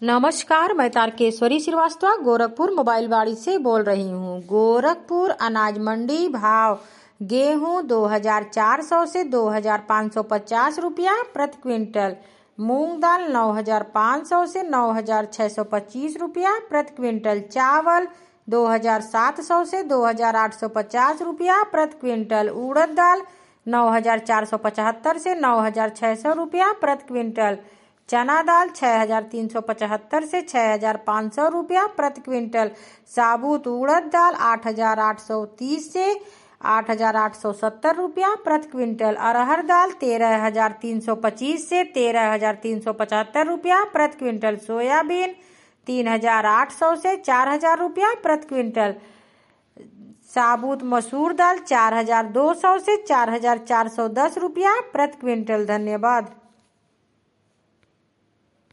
नमस्कार, मैं तारकेश्वरी श्रीवास्तव गोरखपुर मोबाइल बाड़ी से बोल रही हूँ। गोरखपुर अनाज मंडी भाव गेहूँ 2400 से 2550 रुपया प्रति क्विंटल, मूंग दाल 9500 से 9625 रुपया प्रति क्विंटल, चावल 2700 से 2850 रुपया प्रति क्विंटल, उड़द दाल 9475 से 9600 रुपया प्रति क्विंटल, चना दाल 6375 से 6500 रुपया प्रति क्विंटल, साबुत उड़द दाल 8830 से 8870 रुपया प्रति क्विंटल, अरहर दाल 13325 से 13375 रुपया प्रति क्विंटल, सोयाबीन 3800 से 4000 रुपया प्रति क्विंटल, साबुत मसूर दाल 4200 से 4410 रुपया प्रति क्विंटल। धन्यवाद।